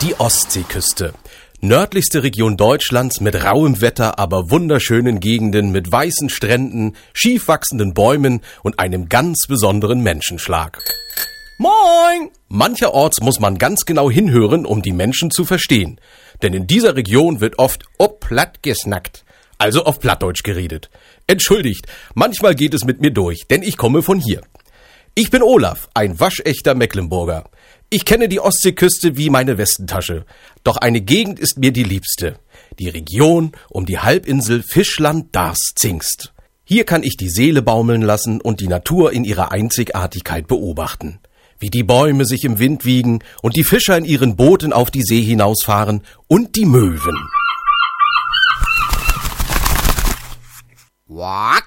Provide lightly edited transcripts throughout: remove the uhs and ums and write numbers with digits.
Die Ostseeküste. Nördlichste Region Deutschlands mit rauem Wetter, aber wunderschönen Gegenden mit weißen Stränden, schief wachsenden Bäumen und einem ganz besonderen Menschenschlag. Moin! Mancherorts muss man ganz genau hinhören, um die Menschen zu verstehen. Denn in dieser Region wird oft platt gesnackt, also auf Plattdeutsch geredet. Entschuldigt, manchmal geht es mit mir durch, denn ich komme von hier. Ich bin Olaf, ein waschechter Mecklenburger. Ich kenne die Ostseeküste wie meine Westentasche. Doch eine Gegend ist mir die liebste. Die Region um die Halbinsel Fischland-Darß-Zingst. Hier kann ich die Seele baumeln lassen und die Natur in ihrer Einzigartigkeit beobachten. Wie die Bäume sich im Wind wiegen und die Fischer in ihren Booten auf die See hinausfahren und die Möwen. What?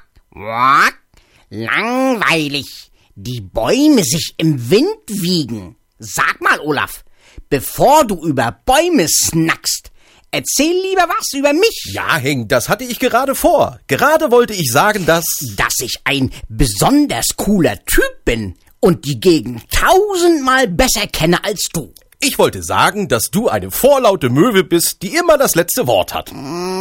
Langweilig. Die Bäume sich im Wind wiegen. Sag mal, Olaf, bevor du über Bäume snackst, erzähl lieber was über mich. Ja, Henk, das hatte ich gerade vor. Gerade wollte ich sagen, dass ich ein besonders cooler Typ bin und die Gegend 1000-mal besser kenne als du. Ich wollte sagen, dass du eine vorlaute Möwe bist, die immer das letzte Wort hat.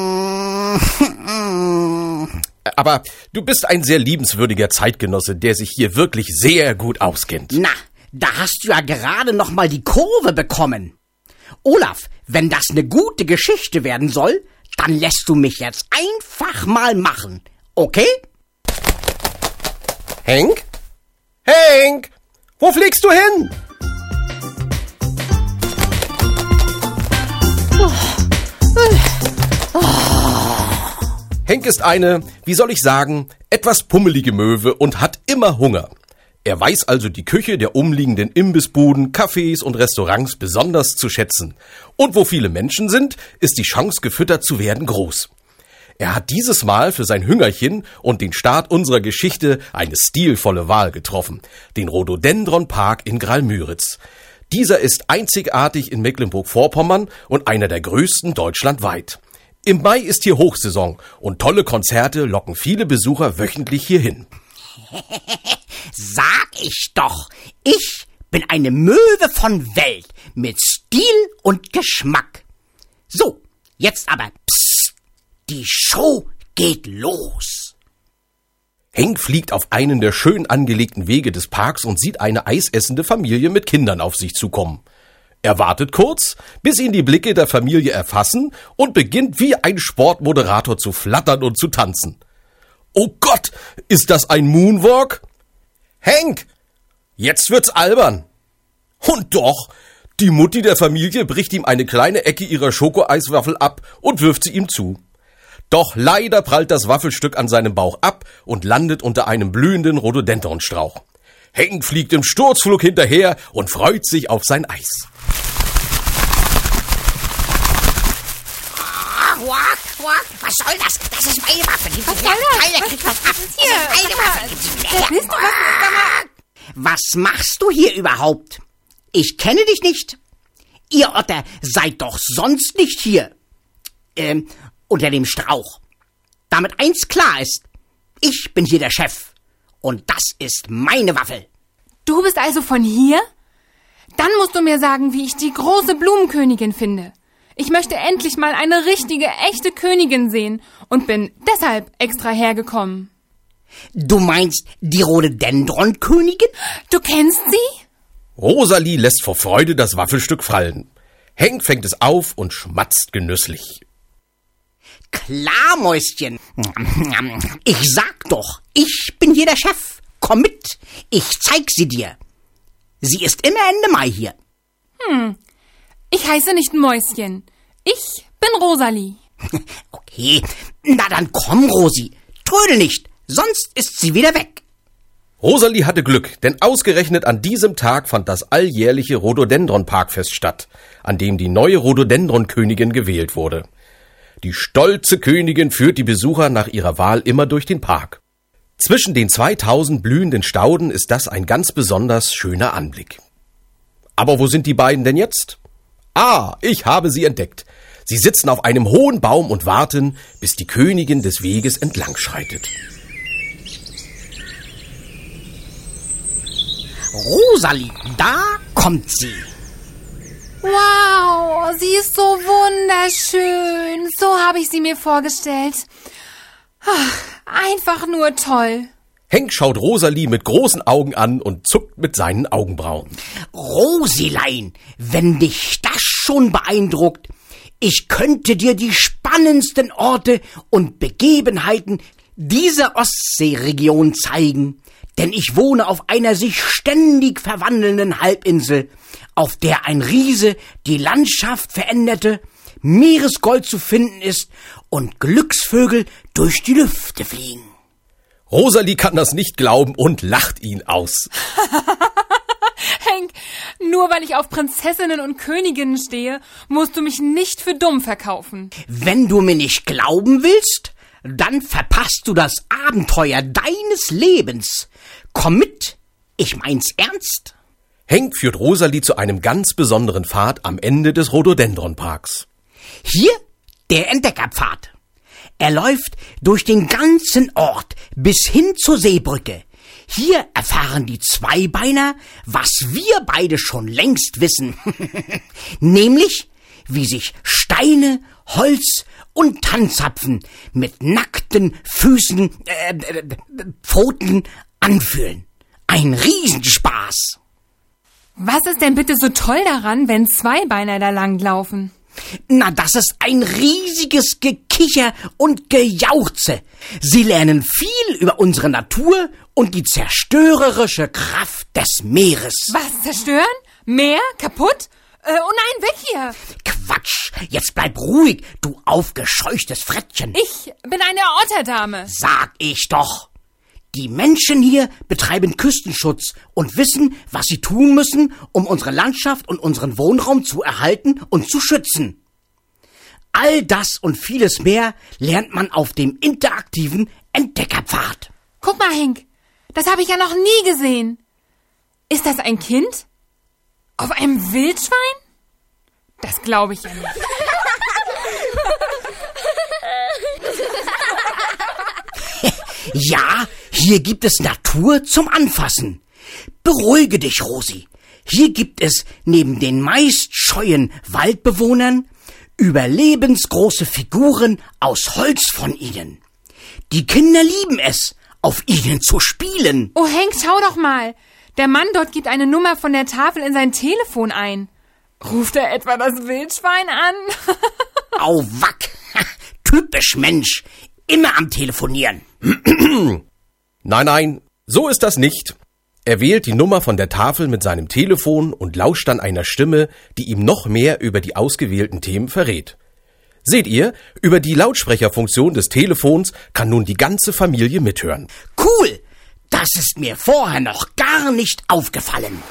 Aber du bist ein sehr liebenswürdiger Zeitgenosse, der sich hier wirklich sehr gut auskennt. Na, da hast du ja gerade noch mal die Kurve bekommen. Olaf, wenn das eine gute Geschichte werden soll, dann lässt du mich jetzt einfach mal machen, okay? Henk? Henk! Wo fliegst du hin? Henk ist eine, wie soll ich sagen, etwas pummelige Möwe und hat immer Hunger. Er weiß also die Küche der umliegenden Imbissbuden, Cafés und Restaurants besonders zu schätzen. Und wo viele Menschen sind, ist die Chance, gefüttert zu werden, groß. Er hat dieses Mal für sein Hüngerchen und den Start unserer Geschichte eine stilvolle Wahl getroffen, den Rhododendron-Park in Graal-Müritz. Dieser ist einzigartig in Mecklenburg-Vorpommern und einer der größten deutschlandweit. Im Mai ist hier Hochsaison und tolle Konzerte locken viele Besucher wöchentlich hierhin. Sag ich doch, ich bin eine Möwe von Welt mit Stil und Geschmack. So, jetzt aber psst, die Show geht los. Henk fliegt auf einen der schön angelegten Wege des Parks und sieht eine eisessende Familie mit Kindern auf sich zukommen. Er wartet kurz, bis ihn die Blicke der Familie erfassen und beginnt wie ein Sportmoderator zu flattern und zu tanzen. Oh Gott, ist das ein Moonwalk? Henk, jetzt wird's albern. Und doch, die Mutti der Familie bricht ihm eine kleine Ecke ihrer Schokoeiswaffel ab und wirft sie ihm zu. Doch leider prallt das Waffelstück an seinem Bauch ab und landet unter einem blühenden Rhododendronstrauch. Henk fliegt im Sturzflug hinterher und freut sich auf sein Eis. Was soll das? Das ist meine Waffe. Was soll das? Keiner kriegt was ab. Hier, Das ist meine Waffe. wer bist du? Was machst du hier überhaupt? Ich kenne dich nicht. Ihr Otter seid doch sonst nicht hier. Unter dem Strauch. Damit eins klar ist. Ich bin hier der Chef. Und das ist meine Waffe. Du bist also von hier? Dann musst du mir sagen, wie ich die große Blumenkönigin finde. Ich möchte endlich mal eine richtige, echte Königin sehen und bin deshalb extra hergekommen. Du meinst die Rhododendron-Königin? Du kennst sie? Rosalie lässt vor Freude das Waffelstück fallen. Henk fängt es auf und schmatzt genüsslich. Klar, Mäuschen. Ich sag doch, ich bin hier der Chef. Komm mit, ich zeig sie dir. Sie ist immer Ende Mai hier. Ich heiße nicht Mäuschen. Ich bin Rosalie. Okay, na dann komm, Rosi. Trödel nicht, sonst ist sie wieder weg. Rosalie hatte Glück, denn ausgerechnet an diesem Tag fand das alljährliche Rhododendron-Parkfest statt, an dem die neue Rhododendron-Königin gewählt wurde. Die stolze Königin führt die Besucher nach ihrer Wahl immer durch den Park. Zwischen den 2000 blühenden Stauden ist das ein ganz besonders schöner Anblick. Aber wo sind die beiden denn jetzt? Ah, ich habe sie entdeckt. Sie sitzen auf einem hohen Baum und warten, bis die Königin des Weges entlang schreitet. Rosalie, da kommt sie. Wow, sie ist so wunderschön. So habe ich sie mir vorgestellt. Einfach nur toll. Henk schaut Rosalie mit großen Augen an und zuckt mit seinen Augenbrauen. Rosilein, wenn dich das schon beeindruckt, ich könnte dir die spannendsten Orte und Begebenheiten dieser Ostseeregion zeigen, denn ich wohne auf einer sich ständig verwandelnden Halbinsel, auf der ein Riese die Landschaft veränderte, Meeresgold zu finden ist und Glücksvögel durch die Lüfte fliegen. Rosalie kann das nicht glauben und lacht ihn aus. Henk, nur weil ich auf Prinzessinnen und Königinnen stehe, musst du mich nicht für dumm verkaufen. Wenn du mir nicht glauben willst, dann verpasst du das Abenteuer deines Lebens. Komm mit, ich mein's ernst. Henk führt Rosalie zu einem ganz besonderen Pfad am Ende des Rhododendronparks. Hier der Entdeckerpfad. Er läuft durch den ganzen Ort bis hin zur Seebrücke. Hier erfahren die Zweibeiner, was wir beide schon längst wissen. Nämlich, wie sich Steine, Holz und Tannzapfen mit nackten Pfoten anfühlen. Ein Riesenspaß. Was ist denn bitte so toll daran, wenn Zweibeiner da langlaufen? Na, das ist ein riesiges Gekicher und Gejauchze. Sie lernen viel über unsere Natur und die zerstörerische Kraft des Meeres. Was, zerstören? Meer? Kaputt? Oh nein, weg hier! Quatsch, jetzt bleib ruhig, du aufgescheuchtes Frettchen. Ich bin eine Otterdame. Sag ich doch. Die Menschen hier betreiben Küstenschutz und wissen, was sie tun müssen, um unsere Landschaft und unseren Wohnraum zu erhalten und zu schützen. All das und vieles mehr lernt man auf dem interaktiven Entdeckerpfad. Guck mal, Henk, das habe ich ja noch nie gesehen. Ist das ein Kind? Auf einem Wildschwein? Das glaube ich ja nicht. Ja, hier gibt es Natur zum Anfassen. Beruhige dich, Rosi. Hier gibt es neben den meist scheuen Waldbewohnern überlebensgroße Figuren aus Holz von ihnen. Die Kinder lieben es, auf ihnen zu spielen. Oh, Henk, schau doch mal. Der Mann dort gibt eine Nummer von der Tafel in sein Telefon ein. Ruft er etwa das Wildschwein an? Auwack, typisch Mensch, immer am Telefonieren. Nein, so ist das nicht. Er wählt die Nummer von der Tafel mit seinem Telefon und lauscht dann einer Stimme, die ihm noch mehr über die ausgewählten Themen verrät. Seht ihr, über die Lautsprecherfunktion des Telefons kann nun die ganze Familie mithören. Cool, das ist mir vorher noch gar nicht aufgefallen.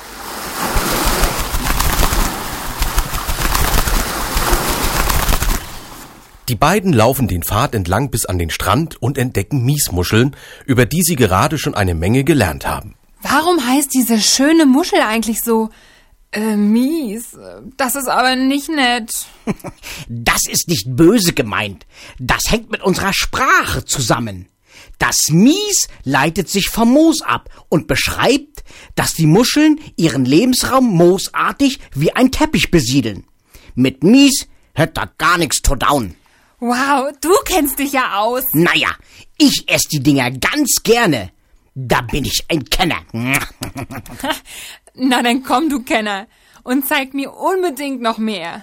Die beiden laufen den Pfad entlang bis an den Strand und entdecken Miesmuscheln, über die sie gerade schon eine Menge gelernt haben. Warum heißt diese schöne Muschel eigentlich so mies? Das ist aber nicht nett. Das ist nicht böse gemeint. Das hängt mit unserer Sprache zusammen. Das Mies leitet sich vom Moos ab und beschreibt, dass die Muscheln ihren Lebensraum moosartig wie ein Teppich besiedeln. Mit Mies hört da gar nichts zu down. Wow, du kennst dich ja aus. Naja, ich esse die Dinger ganz gerne. Da bin ich ein Kenner. Na dann komm, du Kenner, und zeig mir unbedingt noch mehr.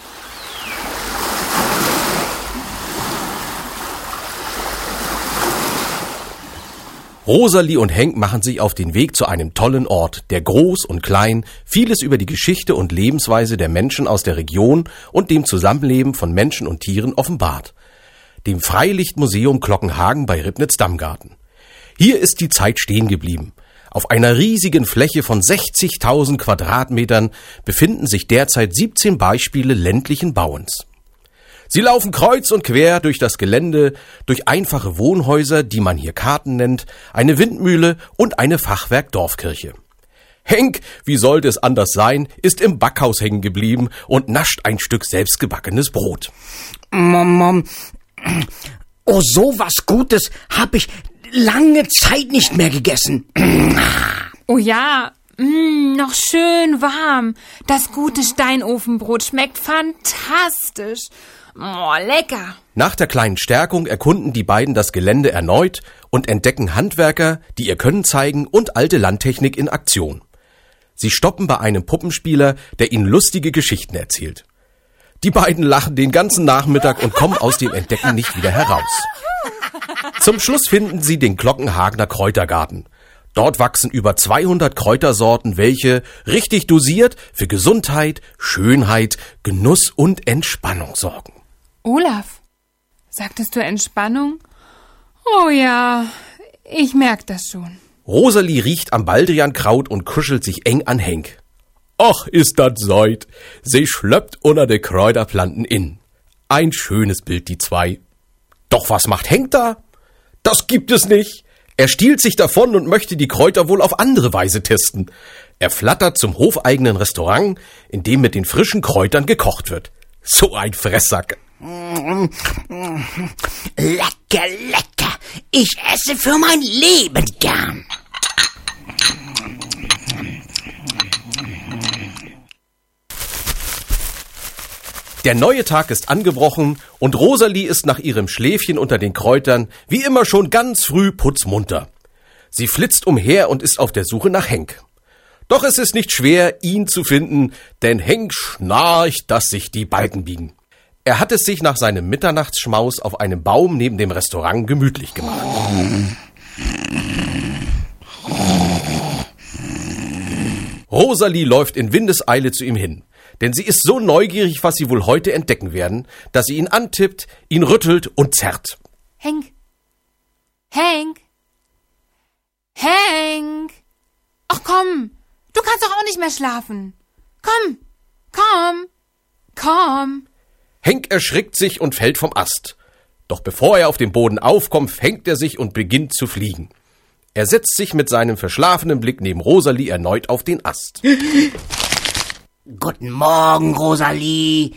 Rosalie und Henk machen sich auf den Weg zu einem tollen Ort, der groß und klein vieles über die Geschichte und Lebensweise der Menschen aus der Region und dem Zusammenleben von Menschen und Tieren offenbart. Dem Freilichtmuseum Glockenhagen bei Ribnitz-Damgarten. Hier ist die Zeit stehen geblieben. Auf einer riesigen Fläche von 60.000 Quadratmetern befinden sich derzeit 17 Beispiele ländlichen Bauens. Sie laufen kreuz und quer durch das Gelände, durch einfache Wohnhäuser, die man hier Karten nennt, eine Windmühle und eine Fachwerk-Dorfkirche. Henk, wie sollte es anders sein, ist im Backhaus hängen geblieben und nascht ein Stück selbstgebackenes Brot. Oh, so was Gutes hab ich lange Zeit nicht mehr gegessen. Oh ja, Noch schön warm. Das gute Steinofenbrot schmeckt fantastisch. Oh, lecker. Nach der kleinen Stärkung erkunden die beiden das Gelände erneut und entdecken Handwerker, die ihr Können zeigen und alte Landtechnik in Aktion. Sie stoppen bei einem Puppenspieler, der ihnen lustige Geschichten erzählt. Die beiden lachen den ganzen Nachmittag und kommen aus dem Entdecken nicht wieder heraus. Zum Schluss finden sie den Glockenhagener Kräutergarten. Dort wachsen über 200 Kräutersorten, welche, richtig dosiert, für Gesundheit, Schönheit, Genuss und Entspannung sorgen. Olaf, sagtest du Entspannung? Oh ja, ich merk das schon. Rosalie riecht am Baldriankraut und kuschelt sich eng an Henk. Ach, ist dat seid. Sie schlöppt unter de Kräuterplanten in. Ein schönes Bild, die zwei. Doch was macht Henk da? Das gibt es nicht. Er stiehlt sich davon und möchte die Kräuter wohl auf andere Weise testen. Er flattert zum hofeigenen Restaurant, in dem mit den frischen Kräutern gekocht wird. So ein Fresssack. Lecker, lecker. Ich esse für mein Leben gern. Der neue Tag ist angebrochen und Rosalie ist nach ihrem Schläfchen unter den Kräutern wie immer schon ganz früh putzmunter. Sie flitzt umher und ist auf der Suche nach Henk. Doch es ist nicht schwer, ihn zu finden, denn Henk schnarcht, dass sich die Balken biegen. Er hat es sich nach seinem Mitternachtsschmaus auf einem Baum neben dem Restaurant gemütlich gemacht. Rosalie läuft in Windeseile zu ihm hin, denn sie ist so neugierig, was sie wohl heute entdecken werden, dass sie ihn antippt, ihn rüttelt und zerrt. Henk! Henk! Henk! Ach komm, du kannst doch auch nicht mehr schlafen. Komm, komm, komm. Henk erschrickt sich und fällt vom Ast. Doch bevor er auf dem Boden aufkommt, fängt er sich und beginnt zu fliegen. Er setzt sich mit seinem verschlafenen Blick neben Rosalie erneut auf den Ast. Guten Morgen, Rosalie.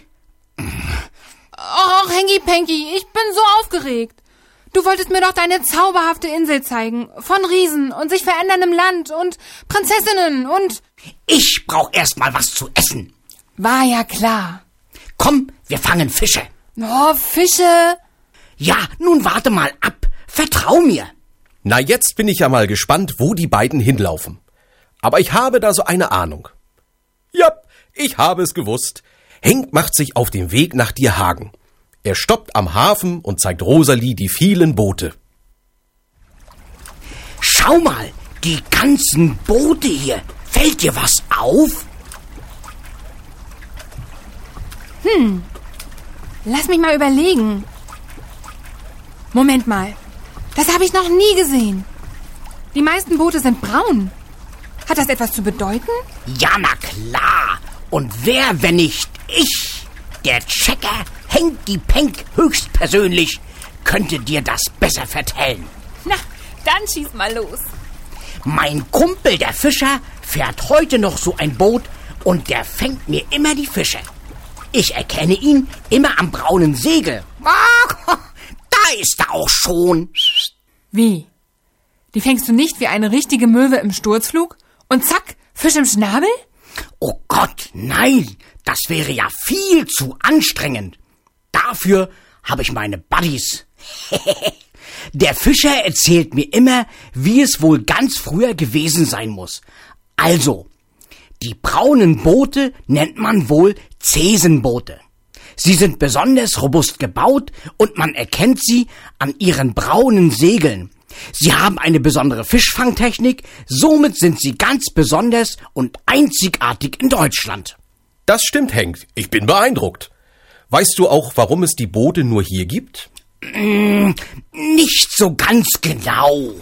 Och, Henki-Penki, ich bin so aufgeregt. Du wolltest mir doch deine zauberhafte Insel zeigen. Von Riesen und sich veränderndem Land und Prinzessinnen und... Ich brauch erst mal was zu essen. War ja klar. Komm, wir fangen Fische. Oh, Fische. Ja, nun warte mal ab. Vertrau mir. Na, jetzt bin ich ja mal gespannt, wo die beiden hinlaufen. Aber ich habe da so eine Ahnung. Ja, ich habe es gewusst. Henk macht sich auf den Weg nach Dierhagen. Er stoppt am Hafen und zeigt Rosalie die vielen Boote. Schau mal, die ganzen Boote hier. Fällt dir was auf? Lass mich mal überlegen. Moment mal. Das habe ich noch nie gesehen. Die meisten Boote sind braun. Hat das etwas zu bedeuten? Ja, na klar. Und wer, wenn nicht ich, der Checker Henki-Penk höchstpersönlich, könnte dir das besser vertellen. Na, dann schieß mal los. Mein Kumpel, der Fischer, fährt heute noch so ein Boot und der fängt mir immer die Fische. Ich erkenne ihn immer am braunen Segel. Ah, da ist er auch schon. Wie? Die fängst du nicht wie eine richtige Möwe im Sturzflug? Und zack, Fisch im Schnabel? Oh Gott, nein, das wäre ja viel zu anstrengend. Dafür habe ich meine Buddies. Der Fischer erzählt mir immer, wie es wohl ganz früher gewesen sein muss. Also, die braunen Boote nennt man wohl Zesenboote. Sie sind besonders robust gebaut und man erkennt sie an ihren braunen Segeln. Sie haben eine besondere Fischfangtechnik, somit sind sie ganz besonders und einzigartig in Deutschland. Das stimmt, Henk. Ich bin beeindruckt. Weißt du auch, warum es die Boote nur hier gibt? Nicht so ganz genau.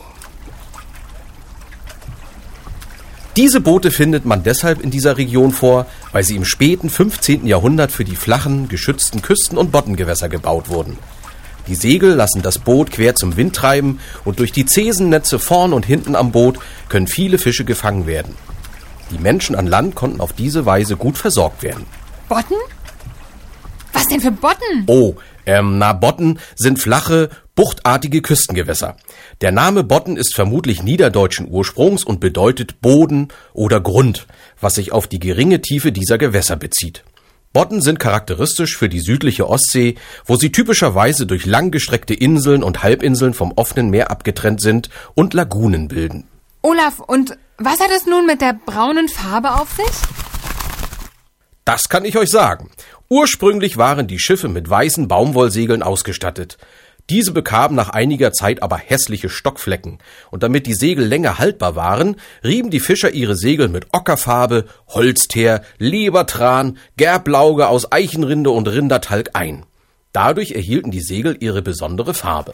Diese Boote findet man deshalb in dieser Region vor, weil sie im späten 15. Jahrhundert für die flachen, geschützten Küsten- und Boddengewässer gebaut wurden. Die Segel lassen das Boot quer zum Wind treiben und durch die Zesennetze vorn und hinten am Boot können viele Fische gefangen werden. Die Menschen an Land konnten auf diese Weise gut versorgt werden. Botten? Was denn für Botten? Oh, Botten sind flache, buchtartige Küstengewässer. Der Name Bodden ist vermutlich niederdeutschen Ursprungs und bedeutet Boden oder Grund, was sich auf die geringe Tiefe dieser Gewässer bezieht. Bodden sind charakteristisch für die südliche Ostsee, wo sie typischerweise durch langgestreckte Inseln und Halbinseln vom offenen Meer abgetrennt sind und Lagunen bilden. Olaf, und was hat es nun mit der braunen Farbe auf sich? Das kann ich euch sagen. Ursprünglich waren die Schiffe mit weißen Baumwollsegeln ausgestattet. Diese bekamen nach einiger Zeit aber hässliche Stockflecken, und damit die Segel länger haltbar waren, rieben die Fischer ihre Segel mit Ockerfarbe, Holzteer, Lebertran, Gerblauge aus Eichenrinde und Rindertalg ein. Dadurch erhielten die Segel ihre besondere Farbe.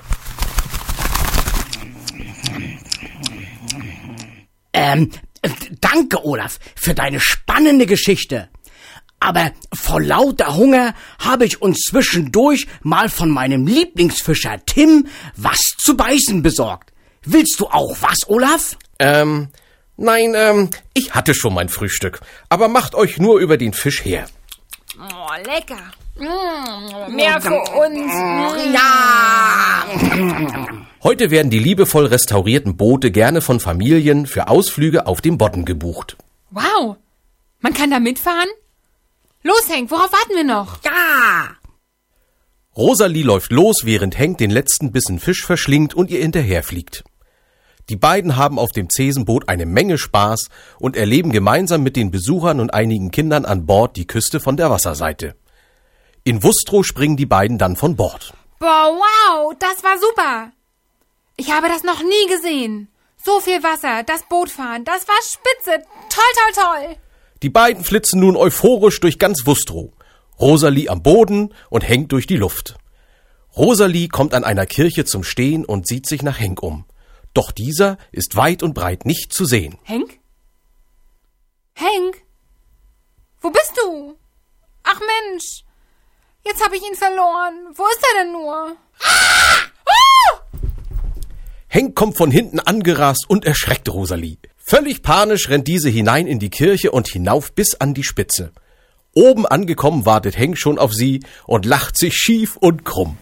Danke, Olaf, für deine spannende Geschichte. Aber vor lauter Hunger habe ich uns zwischendurch mal von meinem Lieblingsfischer Tim was zu beißen besorgt. Willst du auch was, Olaf? Nein, ich hatte schon mein Frühstück. Aber macht euch nur über den Fisch her. Oh, lecker. Mehr für uns. Ja! Heute werden die liebevoll restaurierten Boote gerne von Familien für Ausflüge auf dem Bodden gebucht. Wow, man kann da mitfahren? Los, Henk, worauf warten wir noch? Ja! Rosalie läuft los, während Henk den letzten Bissen Fisch verschlingt und ihr hinterherfliegt. Die beiden haben auf dem Zesenboot eine Menge Spaß und erleben gemeinsam mit den Besuchern und einigen Kindern an Bord die Küste von der Wasserseite. In Wustrow springen die beiden dann von Bord. Boah, wow, das war super. Ich habe das noch nie gesehen. So viel Wasser, das Bootfahren, das war spitze. Toll, toll, toll. Die beiden flitzen nun euphorisch durch ganz Wustrow. Rosalie am Boden und Henk durch die Luft. Rosalie kommt an einer Kirche zum Stehen und sieht sich nach Henk um. Doch dieser ist weit und breit nicht zu sehen. Henk? Henk? Wo bist du? Ach Mensch, jetzt habe ich ihn verloren. Wo ist er denn nur? Henk kommt von hinten angerast und erschreckt Rosalie. Völlig panisch rennt diese hinein in die Kirche und hinauf bis an die Spitze. Oben angekommen wartet Henk schon auf sie und lacht sich schief und krumm.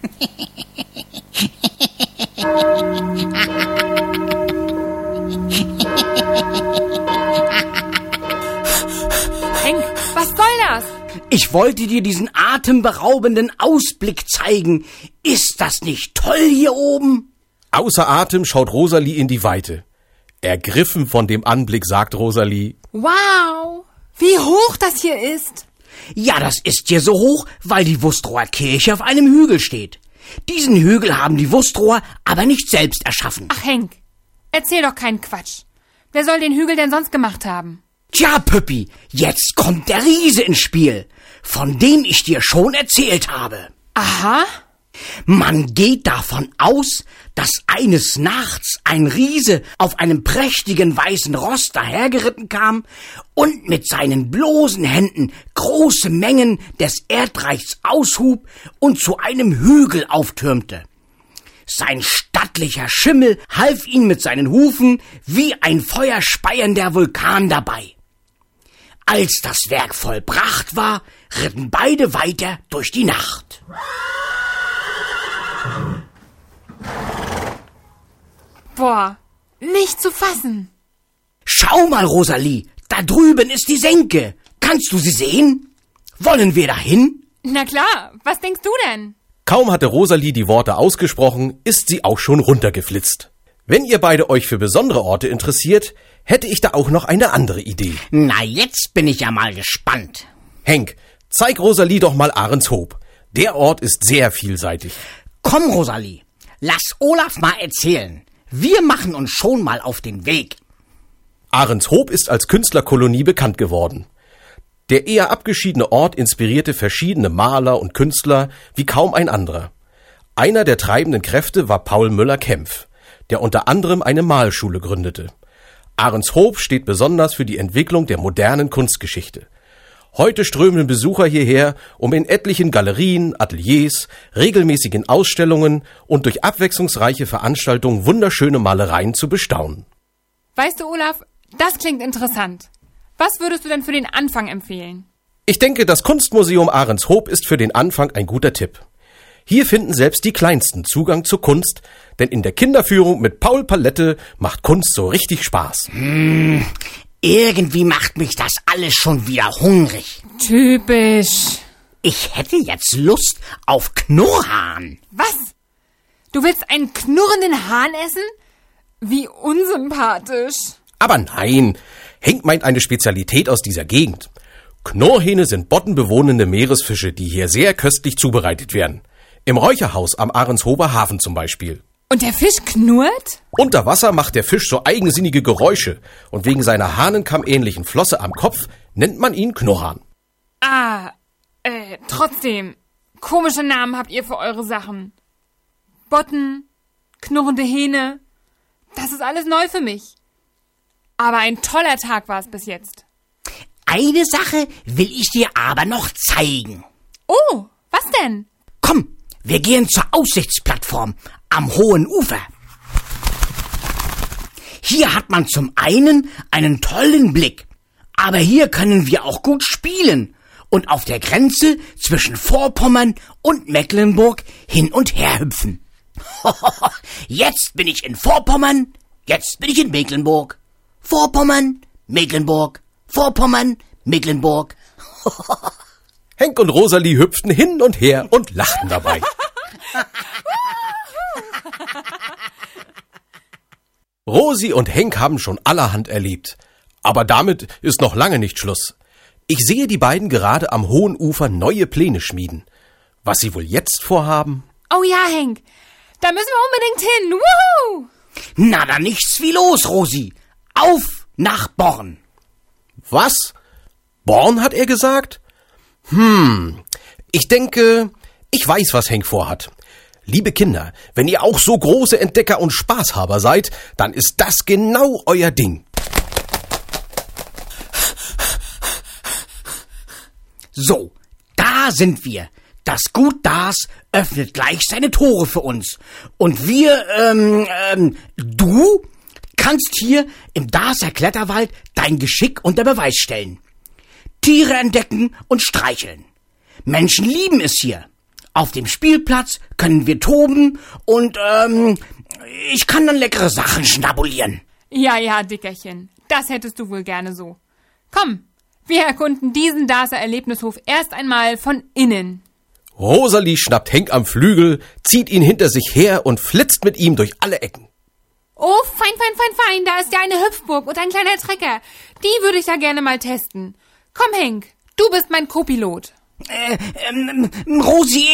Henk, was soll das? Ich wollte dir diesen atemberaubenden Ausblick zeigen. Ist das nicht toll hier oben? Außer Atem schaut Rosalie in die Weite. Ergriffen von dem Anblick sagt Rosalie: Wow, wie hoch das hier ist. Ja, das ist hier so hoch, weil die Wustrower Kirche auf einem Hügel steht. Diesen Hügel haben die Wustrower aber nicht selbst erschaffen. Ach Henk, erzähl doch keinen Quatsch. Wer soll den Hügel denn sonst gemacht haben? Tja, Püppi, jetzt kommt der Riese ins Spiel, von dem ich dir schon erzählt habe. Aha. Man geht davon aus, dass eines Nachts ein Riese auf einem prächtigen weißen Ross dahergeritten kam und mit seinen bloßen Händen große Mengen des Erdreichs aushub und zu einem Hügel auftürmte. Sein stattlicher Schimmel half ihm mit seinen Hufen wie ein feuerspeiender Vulkan dabei. Als das Werk vollbracht war, ritten beide weiter durch die Nacht. Boah, nicht zu fassen. Schau mal, Rosalie, da drüben ist die Senke. Kannst du sie sehen? Wollen wir dahin? Na klar, was denkst du denn? Kaum hatte Rosalie die Worte ausgesprochen, ist sie auch schon runtergeflitzt. Wenn ihr beide euch für besondere Orte interessiert, hätte ich da auch noch eine andere Idee. Na, jetzt bin ich ja mal gespannt. Henk, zeig Rosalie doch mal Ahrenshoop. Der Ort ist sehr vielseitig. Komm, Rosalie, lass Olaf mal erzählen. Wir machen uns schon mal auf den Weg. Ahrenshoop ist als Künstlerkolonie bekannt geworden. Der eher abgeschiedene Ort inspirierte verschiedene Maler und Künstler wie kaum ein anderer. Einer der treibenden Kräfte war Paul Müller-Kempf, der unter anderem eine Malschule gründete. Ahrenshoop steht besonders für die Entwicklung der modernen Kunstgeschichte. Heute strömen Besucher hierher, um in etlichen Galerien, Ateliers, regelmäßigen Ausstellungen und durch abwechslungsreiche Veranstaltungen wunderschöne Malereien zu bestaunen. Weißt du, Olaf, das klingt interessant. Was würdest du denn für den Anfang empfehlen? Ich denke, das Kunstmuseum Ahrenshoop ist für den Anfang ein guter Tipp. Hier finden selbst die Kleinsten Zugang zur Kunst, denn in der Kinderführung mit Paul Palette macht Kunst so richtig Spaß. Irgendwie macht mich das alles schon wieder hungrig. Typisch. Ich hätte jetzt Lust auf Knurrhahn. Was? Du willst einen knurrenden Hahn essen? Wie unsympathisch. Aber nein, Henk meint eine Spezialität aus dieser Gegend. Knurrhähne sind boddenbewohnende Meeresfische, die hier sehr köstlich zubereitet werden. Im Räucherhaus am Ahrenshofer Hafen zum Beispiel. Und der Fisch knurrt? Unter Wasser macht der Fisch so eigensinnige Geräusche und wegen seiner hahnenkammähnlichen Flosse am Kopf nennt man ihn Knurrhahn. Trotzdem. Komische Namen habt ihr für eure Sachen. Botten, knurrende Hähne. Das ist alles neu für mich. Aber ein toller Tag war es bis jetzt. Eine Sache will ich dir aber noch zeigen. Oh, was denn? Komm, wir gehen zur Aussichtsplattform am hohen Ufer. Hier hat man zum einen tollen Blick, aber hier können wir auch gut spielen und auf der Grenze zwischen Vorpommern und Mecklenburg hin und her hüpfen. Jetzt bin ich in Vorpommern, jetzt bin ich in Mecklenburg. Vorpommern, Mecklenburg, Vorpommern, Mecklenburg. Henk und Rosalie hüpften hin und her und lachten dabei. Rosi und Henk haben schon allerhand erlebt. Aber damit ist noch lange nicht Schluss. Ich sehe die beiden gerade am hohen Ufer neue Pläne schmieden. Was sie wohl jetzt vorhaben? Oh ja, Henk. Da müssen wir unbedingt hin. Wuhu! Na, dann nichts wie los, Rosi. Auf nach Born. Was? Born, hat er gesagt? Ich denke, ich weiß, was Henk vorhat. Liebe Kinder, wenn ihr auch so große Entdecker und Spaßhaber seid, dann ist das genau euer Ding. So, da sind wir. Das Gut Das öffnet gleich seine Tore für uns. Und wir, du kannst hier im Darßer Kletterwald dein Geschick unter Beweis stellen. Tiere entdecken und streicheln. Menschen lieben es hier. Auf dem Spielplatz können wir toben und, ich kann dann leckere Sachen schnabulieren. Ja, Dickerchen. Das hättest du wohl gerne so. Komm, wir erkunden diesen Darßer Erlebnishof erst einmal von innen. Rosalie schnappt Henk am Flügel, zieht ihn hinter sich her und flitzt mit ihm durch alle Ecken. Oh, fein, da ist ja eine Hüpfburg und ein kleiner Trecker. Die würde ich ja gerne mal testen. Komm, Henk, du bist mein Co-Pilot. Rosi,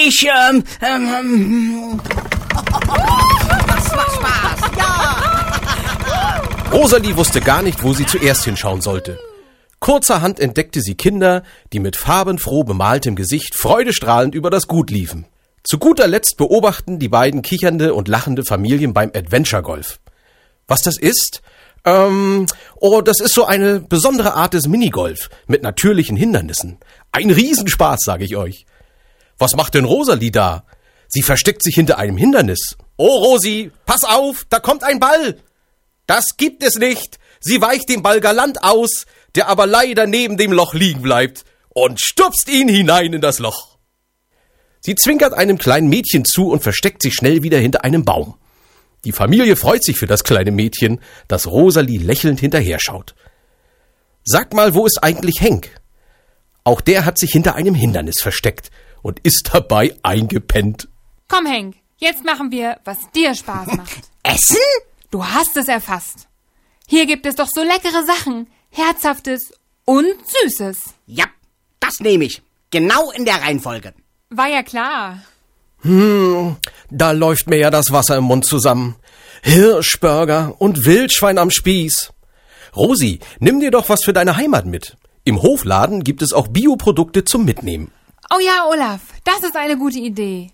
das macht Spaß, ja! Rosalie wusste gar nicht, wo sie zuerst hinschauen sollte. Kurzerhand entdeckte sie Kinder, die mit farbenfroh bemaltem Gesicht freudestrahlend über das Gut liefen. Zu guter Letzt beobachten die beiden kichernde und lachende Familien beim Adventure Golf. Was das ist? Das ist so eine besondere Art des Minigolf mit natürlichen Hindernissen. Ein Riesenspaß, sage ich euch. Was macht denn Rosalie da? Sie versteckt sich hinter einem Hindernis. Oh, Rosi, pass auf, da kommt ein Ball. Das gibt es nicht. Sie weicht dem Ball galant aus, der aber leider neben dem Loch liegen bleibt und stupst ihn hinein in das Loch. Sie zwinkert einem kleinen Mädchen zu und versteckt sich schnell wieder hinter einem Baum. Die Familie freut sich für das kleine Mädchen, das Rosalie lächelnd hinterher schaut. Sag mal, wo ist eigentlich Henk? Auch der hat sich hinter einem Hindernis versteckt und ist dabei eingepennt. Komm, Henk, jetzt machen wir, was dir Spaß macht. Essen? Du hast es erfasst. Hier gibt es doch so leckere Sachen, Herzhaftes und Süßes. Ja, das nehme ich. Genau in der Reihenfolge. War ja klar. Da läuft mir ja das Wasser im Mund zusammen. Hirschburger und Wildschwein am Spieß. Rosi, nimm dir doch was für deine Heimat mit. Im Hofladen gibt es auch Bioprodukte zum Mitnehmen. Oh ja, Olaf, das ist eine gute Idee.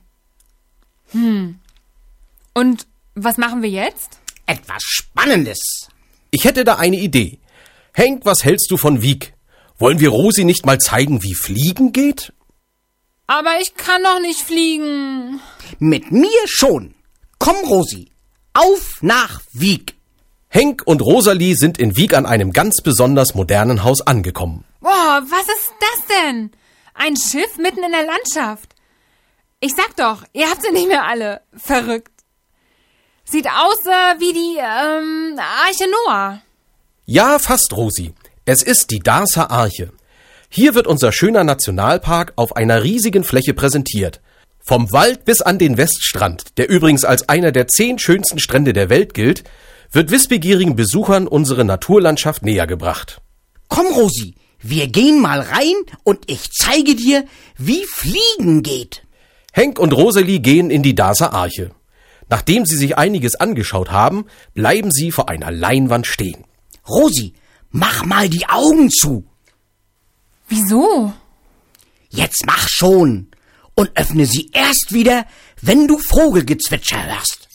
Und was machen wir jetzt? Etwas Spannendes. Ich hätte da eine Idee. Henk, was hältst du von Wieg? Wollen wir Rosi nicht mal zeigen, wie Fliegen geht? Aber ich kann doch nicht fliegen. Mit mir schon. Komm, Rosi. Auf nach Wieg. Henk und Rosalie sind in Wieg an einem ganz besonders modernen Haus angekommen. Boah, was ist das denn? Ein Schiff mitten in der Landschaft. Ich sag doch, ihr habt sie nicht mehr alle. Verrückt. Sieht aus wie die Arche Noah. Ja, fast, Rosi. Es ist die Darßer Arche. Hier wird unser schöner Nationalpark auf einer riesigen Fläche präsentiert. Vom Wald bis an den Weststrand, der übrigens als einer der 10 schönsten Strände der Welt gilt, wird wissbegierigen Besuchern unsere Naturlandschaft näher gebracht. Komm, Rosi, wir gehen mal rein und ich zeige dir, wie Fliegen geht. Henk und Rosalie gehen in die Darßer Arche. Nachdem sie sich einiges angeschaut haben, bleiben sie vor einer Leinwand stehen. Rosi, mach mal die Augen zu. Wieso? Jetzt mach schon und öffne sie erst wieder, wenn du Vogelgezwitscher hörst.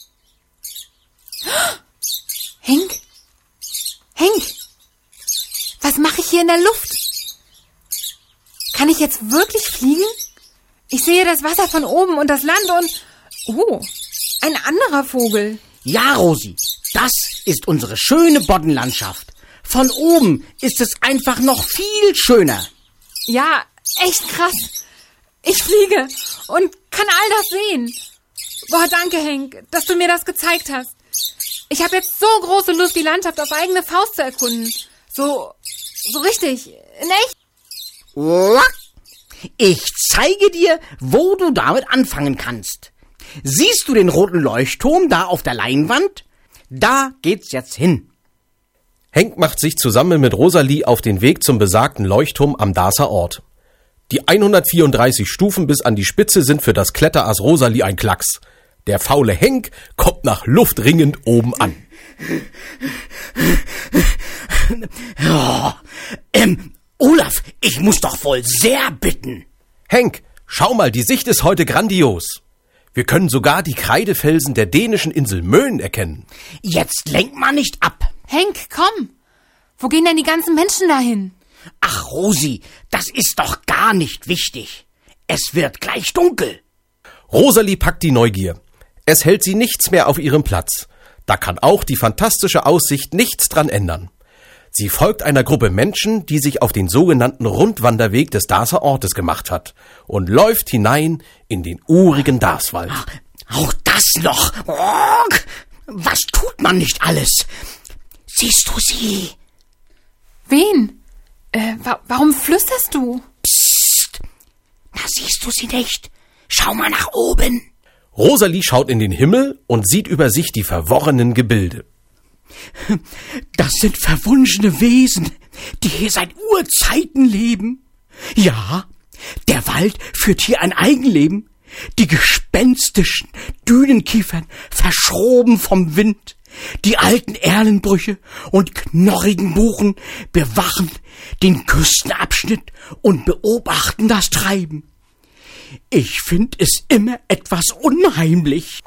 Henk? Henk? Was mache ich hier in der Luft? Kann ich jetzt wirklich fliegen? Ich sehe das Wasser von oben und das Land und... Oh, ein anderer Vogel. Ja, Rosi, das ist unsere schöne Boddenlandschaft. Von oben ist es einfach noch viel schöner. Ja, echt krass. Ich fliege und kann all das sehen. Boah, danke, Henk, dass du mir das gezeigt hast. Ich habe jetzt so große Lust, die Landschaft auf eigene Faust zu erkunden. So richtig, in echt. Ich zeige dir, wo du damit anfangen kannst. Siehst du den roten Leuchtturm da auf der Leinwand? Da geht's jetzt hin. Henk macht sich zusammen mit Rosalie auf den Weg zum besagten Leuchtturm am Darßer Ort. Die 134 Stufen bis an die Spitze sind für das Kletterass Rosalie ein Klacks. Der faule Henk kommt nach Luft ringend oben an. Oh, Olaf, ich muss doch wohl sehr bitten. Henk, schau mal, die Sicht ist heute grandios. Wir können sogar die Kreidefelsen der dänischen Insel Möen erkennen. Jetzt lenk mal nicht ab. Henk, komm. Wo gehen denn die ganzen Menschen dahin? Ach, Rosi, das ist doch gar nicht wichtig. Es wird gleich dunkel. Rosalie packt die Neugier. Es hält sie nichts mehr auf ihrem Platz. Da kann auch die fantastische Aussicht nichts dran ändern. Sie folgt einer Gruppe Menschen, die sich auf den sogenannten Rundwanderweg des Darßer Ortes gemacht hat und läuft hinein in den urigen Darßwald. Auch das noch. Oh, was tut man nicht alles? Siehst du sie? Wen? Warum flüsterst du? Psst. Na, siehst du sie nicht? Schau mal nach oben. Rosalie schaut in den Himmel und sieht über sich die verworrenen Gebilde. Das sind verwunschene Wesen, die hier seit Urzeiten leben. Ja, der Wald führt hier ein Eigenleben. Die gespenstischen Dünenkiefern verschroben vom Wind. Die alten Erlenbrüche und knorrigen Buchen bewachen den Küstenabschnitt und beobachten das Treiben. Ich finde es immer etwas unheimlich.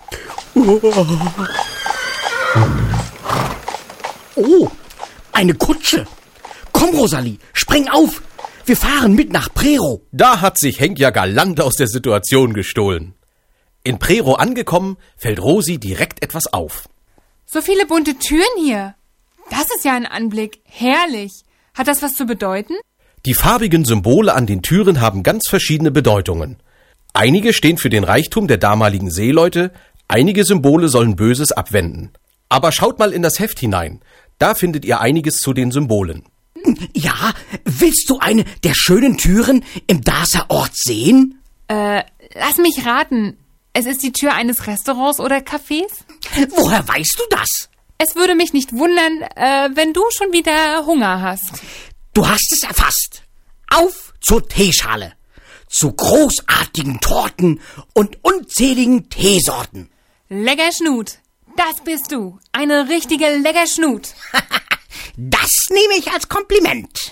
Oh, eine Kutsche. Komm, Rosalie, spring auf. Wir fahren mit nach Prerow. Da hat sich Henk ja galant aus der Situation gestohlen. In Prerow angekommen, fällt Rosi direkt etwas auf. So viele bunte Türen hier. Das ist ja ein Anblick. Herrlich. Hat das was zu bedeuten? Die farbigen Symbole an den Türen haben ganz verschiedene Bedeutungen. Einige stehen für den Reichtum der damaligen Seeleute, einige Symbole sollen Böses abwenden. Aber schaut mal in das Heft hinein. Da findet ihr einiges zu den Symbolen. Ja, willst du eine der schönen Türen im Darßer Ort sehen? Lass mich raten. Es ist die Tür eines Restaurants oder Cafés? Woher weißt du das? Es würde mich nicht wundern, wenn du schon wieder Hunger hast. Du hast es erfasst. Auf zur Teeschale. Zu großartigen Torten und unzähligen Teesorten. Lecker Schnut. Das bist du. Eine richtige lecker Schnut. Das nehme ich als Kompliment.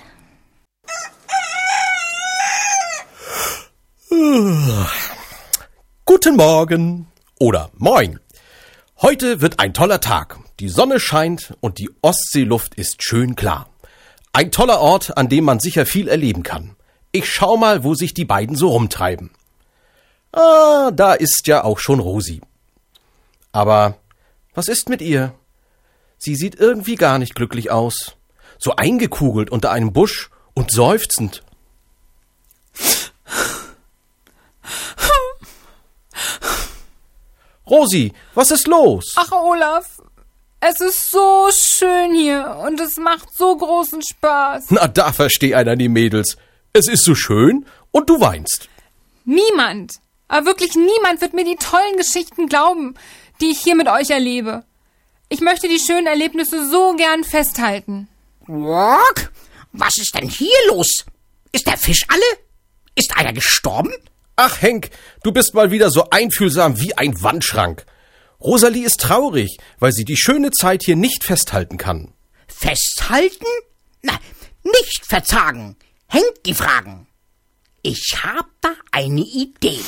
Guten Morgen oder Moin. Heute wird ein toller Tag. Die Sonne scheint und die Ostseeluft ist schön klar. Ein toller Ort, an dem man sicher viel erleben kann. Ich schau mal, wo sich die beiden so rumtreiben. Ah, da ist ja auch schon Rosi. Aber was ist mit ihr? Sie sieht irgendwie gar nicht glücklich aus. So eingekugelt unter einem Busch und seufzend. Rosi, was ist los? Ach, Olaf, es ist so schön hier und es macht so großen Spaß. Na, da versteh einer die Mädels. Es ist so schön und du weinst. Niemand, aber wirklich niemand wird mir die tollen Geschichten glauben, die ich hier mit euch erlebe. Ich möchte die schönen Erlebnisse so gern festhalten. Was ist denn hier los? Ist der Fisch alle? Ist einer gestorben? Ach, Henk, du bist mal wieder so einfühlsam wie ein Wandschrank. Rosalie ist traurig, weil sie die schöne Zeit hier nicht festhalten kann. Festhalten? Na, nicht verzagen. Hängt die Fragen. Ich hab da eine Idee.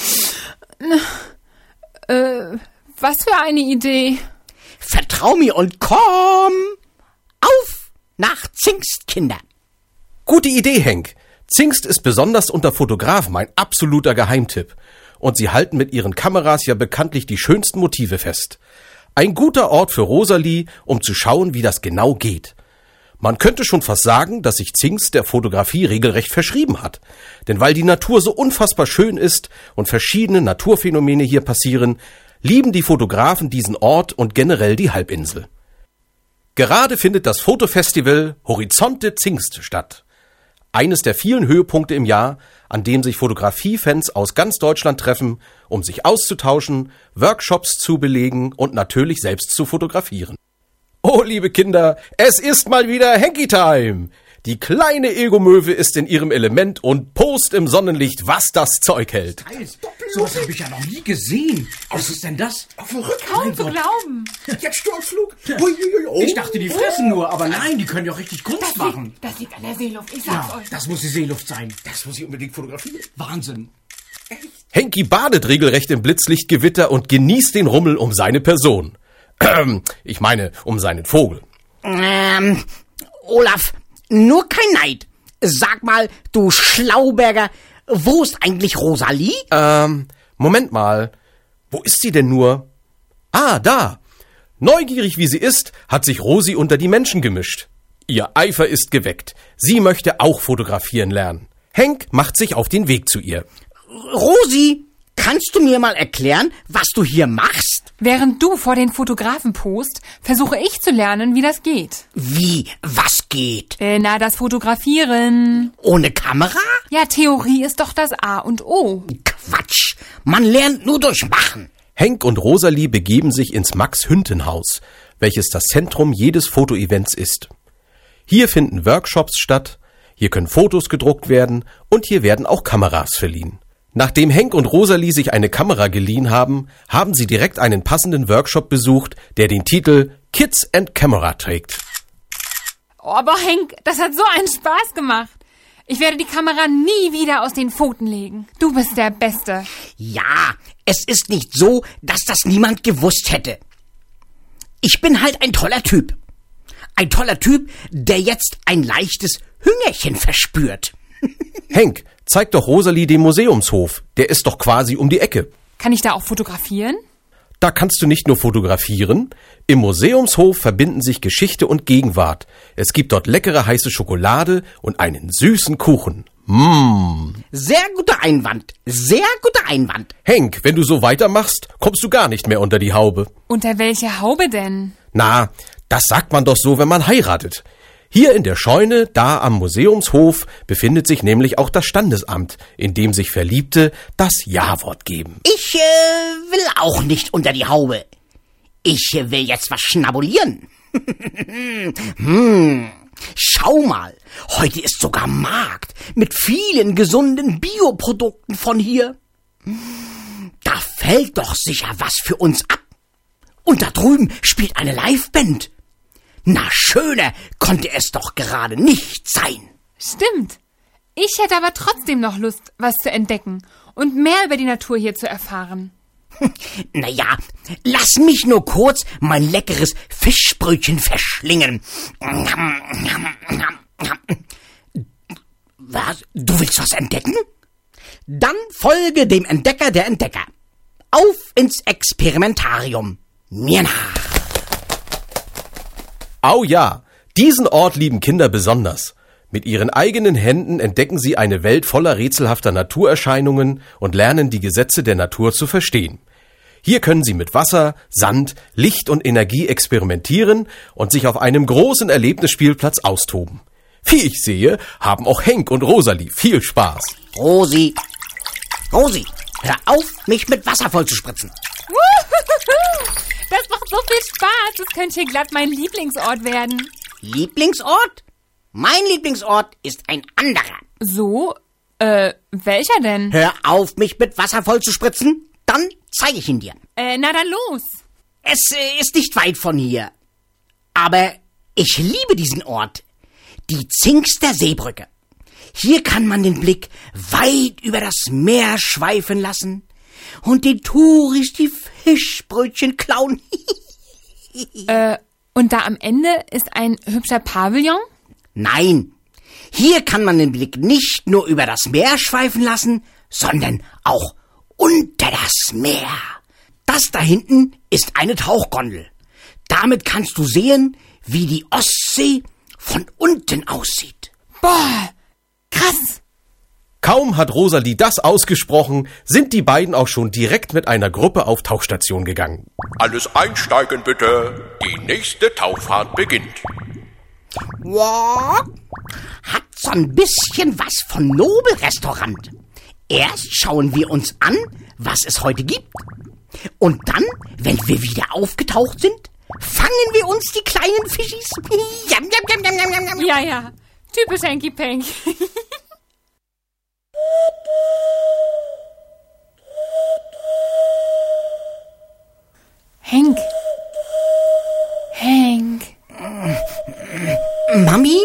Was für eine Idee? Vertrau mir und komm auf nach Zingst, Kinder. Gute Idee, Henk. Zingst ist besonders unter Fotografen ein absoluter Geheimtipp. Und sie halten mit ihren Kameras ja bekanntlich die schönsten Motive fest. Ein guter Ort für Rosalie, um zu schauen, wie das genau geht. Man könnte schon fast sagen, dass sich Zingst der Fotografie regelrecht verschrieben hat. Denn weil die Natur so unfassbar schön ist und verschiedene Naturphänomene hier passieren, lieben die Fotografen diesen Ort und generell die Halbinsel. Gerade findet das Fotofestival Horizonte Zingst statt. Eines der vielen Höhepunkte im Jahr, an dem sich Fotografiefans aus ganz Deutschland treffen, um sich auszutauschen, Workshops zu belegen und natürlich selbst zu fotografieren. Oh, liebe Kinder, es ist mal wieder Henky-Time! Die kleine Ego-Möwe ist in ihrem Element und post im Sonnenlicht, was das Zeug hält. Sowas habe ich ja noch nie gesehen. Was ist denn das? Verrückt, kaum zu glauben. Jetzt Sturzflug. Ich dachte, die fressen nur, aber nein, die können ja auch richtig Kunst machen. Das liegt an der Seeluft, ich sag's euch. Das muss die Seeluft sein. Das muss ich unbedingt fotografieren. Wahnsinn. Henky badet regelrecht im Blitzlichtgewitter und genießt den Rummel um seine Person. Ich meine, um seinen Vogel. Olaf, nur kein Neid. Sag mal, du Schlauberger, wo ist eigentlich Rosalie? Moment mal. Wo ist sie denn nur? Ah, da. Neugierig wie sie ist, hat sich Rosi unter die Menschen gemischt. Ihr Eifer ist geweckt. Sie möchte auch fotografieren lernen. Henk macht sich auf den Weg zu ihr. Rosi, kannst du mir mal erklären, was du hier machst? Während du vor den Fotografen post, versuche ich zu lernen, wie das geht. Wie? Was geht? Das Fotografieren. Ohne Kamera? Ja, Theorie ist doch das A und O. Quatsch. Man lernt nur durch Machen. Henk und Rosalie begeben sich ins Max-Hünten-Haus, welches das Zentrum jedes Fotoevents ist. Hier finden Workshops statt, hier können Fotos gedruckt werden und hier werden auch Kameras verliehen. Nachdem Henk und Rosalie sich eine Kamera geliehen haben, haben sie direkt einen passenden Workshop besucht, der den Titel Kids and Camera trägt. Oh, aber Henk, das hat so einen Spaß gemacht. Ich werde die Kamera nie wieder aus den Pfoten legen. Du bist der Beste. Ja, es ist nicht so, dass das niemand gewusst hätte. Ich bin halt ein toller Typ. Ein toller Typ, der jetzt ein leichtes Hüngerchen verspürt. Henk, zeig doch Rosalie den Museumshof. Der ist doch quasi um die Ecke. Kann ich da auch fotografieren? Da kannst du nicht nur fotografieren. Im Museumshof verbinden sich Geschichte und Gegenwart. Es gibt dort leckere heiße Schokolade und einen süßen Kuchen. Sehr guter Einwand. Sehr guter Einwand. Henk, wenn du so weitermachst, kommst du gar nicht mehr unter die Haube. Unter welche Haube denn? Na, das sagt man doch so, wenn man heiratet. Hier in der Scheune, da am Museumshof, befindet sich nämlich auch das Standesamt, in dem sich Verliebte das Ja-Wort geben. Ich will auch nicht unter die Haube. Ich will jetzt was schnabulieren. Schau mal, heute ist sogar Markt mit vielen gesunden Bioprodukten von hier. Da fällt doch sicher was für uns ab. Und da drüben spielt eine Liveband. Na, schöner konnte es doch gerade nicht sein. Stimmt. Ich hätte aber trotzdem noch Lust, was zu entdecken und mehr über die Natur hier zu erfahren. Naja, lass mich nur kurz mein leckeres Fischbrötchen verschlingen. Was? Du willst was entdecken? Dann folge dem Entdecker der Entdecker. Auf ins Experimentarium. Mir nach. Au ja, diesen Ort lieben Kinder besonders. Mit ihren eigenen Händen entdecken sie eine Welt voller rätselhafter Naturerscheinungen und lernen die Gesetze der Natur zu verstehen. Hier können Sie mit Wasser, Sand, Licht und Energie experimentieren und sich auf einem großen Erlebnisspielplatz austoben. Wie ich sehe, haben auch Henk und Rosalie viel Spaß. Rosi, hör auf, mich mit Wasser vollzuspritzen. Das macht so viel Spaß. Das könnte hier glatt mein Lieblingsort werden. Lieblingsort? Mein Lieblingsort ist ein anderer. So? Welcher denn? Hör auf, mich mit Wasser vollzuspritzen, dann zeige ich ihn dir. Na dann los. Es ist nicht weit von hier. Aber ich liebe diesen Ort. Die Zingster Seebrücke. Hier kann man den Blick weit über das Meer schweifen lassen und den Touris die Fischbrötchen klauen. Und da am Ende ist ein hübscher Pavillon? Nein, hier kann man den Blick nicht nur über das Meer schweifen lassen, sondern auch unter das Meer. Das da hinten ist eine Tauchgondel. Damit kannst du sehen, wie die Ostsee von unten aussieht. Boah, krass. Kaum hat Rosalie das ausgesprochen, sind die beiden auch schon direkt mit einer Gruppe auf Tauchstation gegangen. Alles einsteigen bitte. Die nächste Tauchfahrt beginnt. Wow. Hat so ein bisschen was von Nobelrestaurant. Erst schauen wir uns an, was es heute gibt. Und dann, wenn wir wieder aufgetaucht sind, fangen wir uns die kleinen Fischis. Jam, jam, jam, jam, jam, jam. Ja. Typisch Henky Pank. Henk. Mami?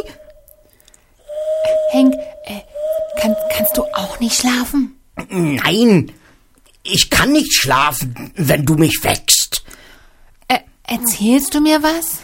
Henk, kannst du auch nicht schlafen? Nein, ich kann nicht schlafen, wenn du mich weckst. Erzählst du mir was?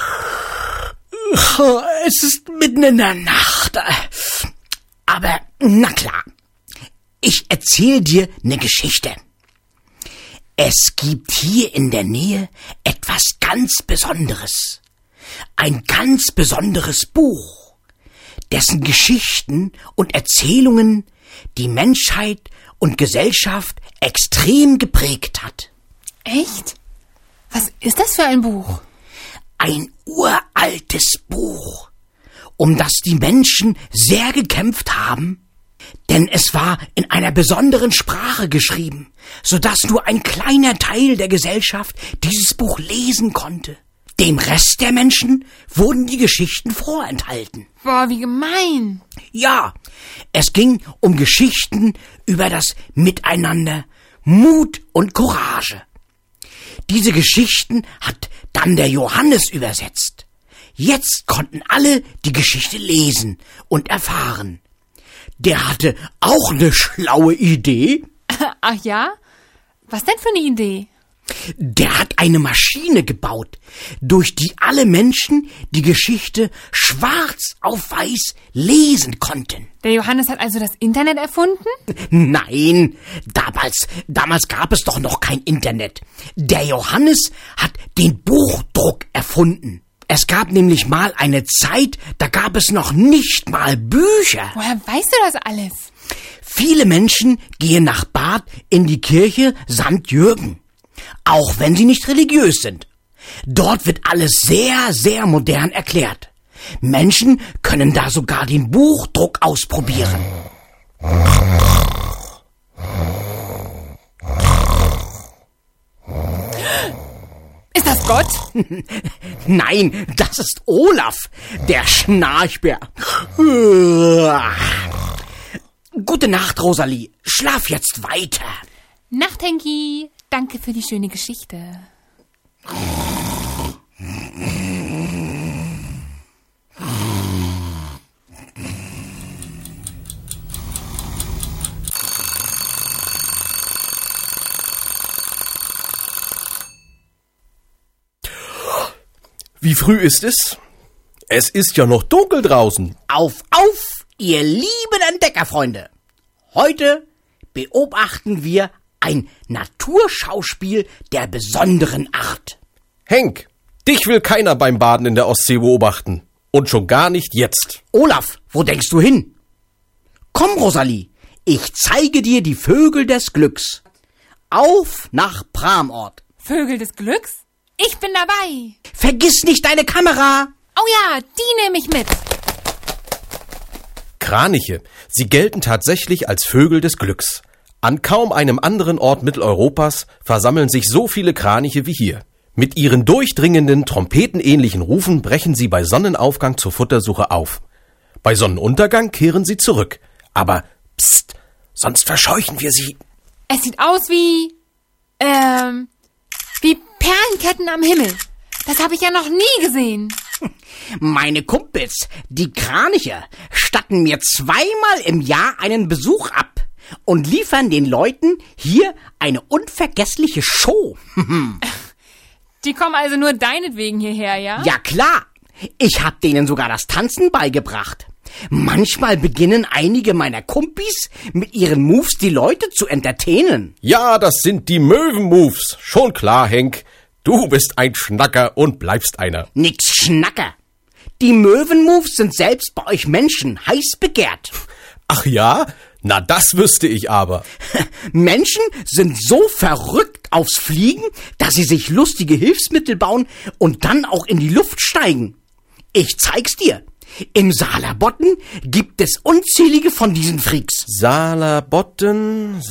Es ist mitten in der Nacht. Aber, na klar, ich erzähl dir eine Geschichte. Es gibt hier in der Nähe etwas ganz Besonderes. Ein ganz besonderes Buch, dessen Geschichten und Erzählungen die Menschheit und Gesellschaft extrem geprägt hat. Echt? Was ist das für ein Buch? Ein uraltes Buch, um das die Menschen sehr gekämpft haben, denn es war in einer besonderen Sprache geschrieben, sodass nur ein kleiner Teil der Gesellschaft dieses Buch lesen konnte. Dem Rest der Menschen wurden die Geschichten vorenthalten. Boah, wie gemein. Ja, es ging um Geschichten über das Miteinander, Mut und Courage. Diese Geschichten hat dann der Johannes übersetzt. Jetzt konnten alle die Geschichte lesen und erfahren. Der hatte auch eine schlaue Idee. Ach ja? Was denn für eine Idee? Der hat eine Maschine gebaut, durch die alle Menschen die Geschichte schwarz auf weiß lesen konnten. Der Johannes hat also das Internet erfunden? Nein, damals gab es doch noch kein Internet. Der Johannes hat den Buchdruck erfunden. Es gab nämlich mal eine Zeit, da gab es noch nicht mal Bücher. Woher weißt du das alles? Viele Menschen gehen nach Bad in die Kirche St. Jürgen, auch wenn sie nicht religiös sind. Dort wird alles sehr, sehr modern erklärt. Menschen können da sogar den Buchdruck ausprobieren. Ist das Gott? Nein, das ist Olaf, der Schnarchbär. Gute Nacht, Rosalie. Schlaf jetzt weiter. Nacht, Henki. Danke für die schöne Geschichte. Wie früh ist es? Es ist ja noch dunkel draußen. Auf, ihr lieben Entdeckerfreunde. Heute beobachten wir ein Naturschauspiel der besonderen Art. Henk, dich will keiner beim Baden in der Ostsee beobachten. Und schon gar nicht jetzt. Olaf, wo denkst du hin? Komm, Rosalie, ich zeige dir die Vögel des Glücks. Auf nach Pramort. Vögel des Glücks? Ich bin dabei. Vergiss nicht deine Kamera. Oh ja, die nehme ich mit. Kraniche. Sie gelten tatsächlich als Vögel des Glücks. An kaum einem anderen Ort Mitteleuropas versammeln sich so viele Kraniche wie hier. Mit ihren durchdringenden, trompetenähnlichen Rufen brechen sie bei Sonnenaufgang zur Futtersuche auf. Bei Sonnenuntergang kehren sie zurück. Aber pst, sonst verscheuchen wir sie. Es sieht aus wie Perlenketten am Himmel. Das habe ich ja noch nie gesehen. Meine Kumpels, die Kraniche, statten mir 2-mal im Jahr einen Besuch ab und liefern den Leuten hier eine unvergessliche Show. Die kommen also nur deinetwegen hierher, ja? Ja klar, ich hab denen sogar das Tanzen beigebracht. Manchmal beginnen einige meiner Kumpis mit ihren Moves die Leute zu entertainen. Ja, das sind die Möwen-Moves. Schon klar, Henk. Du bist ein Schnacker und bleibst einer. Nix Schnacker. Die Möwen-Moves sind selbst bei euch Menschen heiß begehrt. Ach ja? Na, das wüsste ich aber. Menschen sind so verrückt aufs Fliegen, dass sie sich lustige Hilfsmittel bauen und dann auch in die Luft steigen. Ich zeig's dir. Im Saarlandbotten gibt es unzählige von diesen Freaks. Saarlandbotten.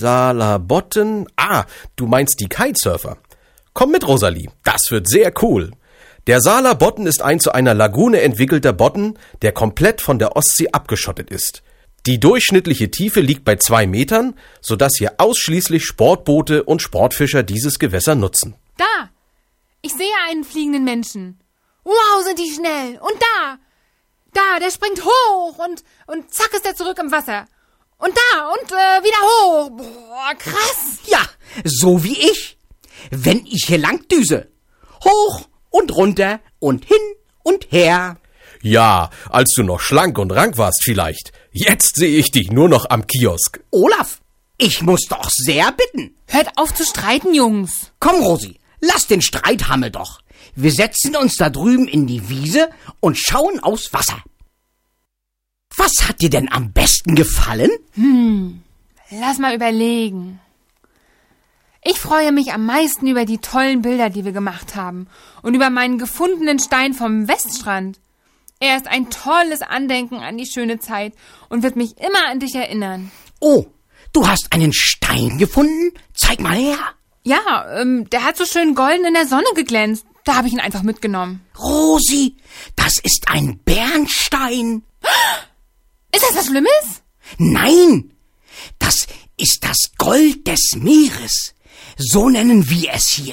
Ah, du meinst die Kitesurfer. Komm mit, Rosalie. Das wird sehr cool. Der Saarlandbotten ist ein zu einer Lagune entwickelter Bodden, der komplett von der Ostsee abgeschottet ist. Die durchschnittliche Tiefe liegt bei 2 Metern, sodass hier ausschließlich Sportboote und Sportfischer dieses Gewässer nutzen. Da! Ich sehe einen fliegenden Menschen. Wow, sind die schnell. Und da, der springt hoch und zack ist er zurück im Wasser. Und da und wieder hoch. Boah, krass. Ja, so wie ich. Wenn ich hier lang düse. Hoch und runter und hin und her. Ja, als du noch schlank und rank warst vielleicht. Jetzt sehe ich dich nur noch am Kiosk. Olaf, ich muss doch sehr bitten. Hört auf zu streiten, Jungs. Komm, Rosi, lass den Streithammel doch. Wir setzen uns da drüben in die Wiese und schauen aufs Wasser. Was hat dir denn am besten gefallen? Lass mal überlegen. Ich freue mich am meisten über die tollen Bilder, die wir gemacht haben und über meinen gefundenen Stein vom Weststrand. Er ist ein tolles Andenken an die schöne Zeit und wird mich immer an dich erinnern. Oh, du hast einen Stein gefunden? Zeig mal her. Ja, der hat so schön golden in der Sonne geglänzt. Da habe ich ihn einfach mitgenommen. Rosi, das ist ein Bernstein. Ist das was Schlimmes? Nein, das ist das Gold des Meeres. So nennen wir es hier.